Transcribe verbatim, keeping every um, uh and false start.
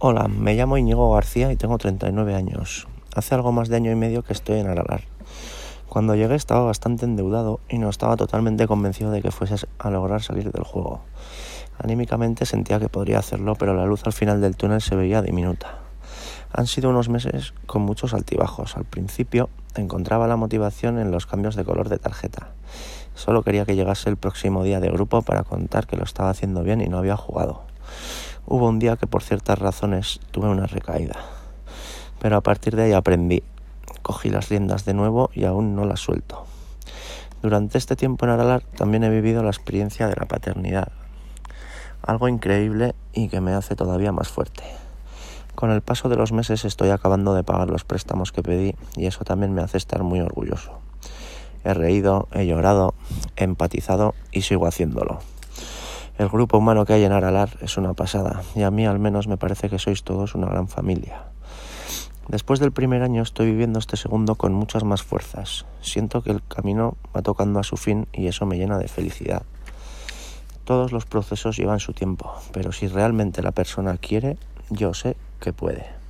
Hola, me llamo Íñigo García y tengo treinta y nueve años. Hace algo más de año y medio que estoy en Aralar. Cuando llegué estaba bastante endeudado y no estaba totalmente convencido de que fuese a lograr salir del juego. Anímicamente sentía que podría hacerlo, pero la luz al final del túnel se veía diminuta. Han sido unos meses con muchos altibajos. Al principio encontraba la motivación en los cambios de color de tarjeta. Solo quería que llegase el próximo día de grupo para contar que lo estaba haciendo bien y no había jugado. Hubo un día que por ciertas razones tuve una recaída, pero a partir de ahí aprendí, cogí las riendas de nuevo y aún no las suelto. Durante este tiempo en Aralar también he vivido la experiencia de la paternidad, algo increíble y que me hace todavía más fuerte. Con el paso de los meses estoy acabando de pagar los préstamos que pedí y eso también me hace estar muy orgulloso. He reído, he llorado, he empatizado y sigo haciéndolo. El grupo humano que hay en Aralar es una pasada y a mí al menos me parece que sois todos una gran familia. Después del primer año estoy viviendo este segundo con muchas más fuerzas. Siento que el camino va tocando a su fin y eso me llena de felicidad. Todos los procesos llevan su tiempo, pero si realmente la persona quiere, yo sé que puede.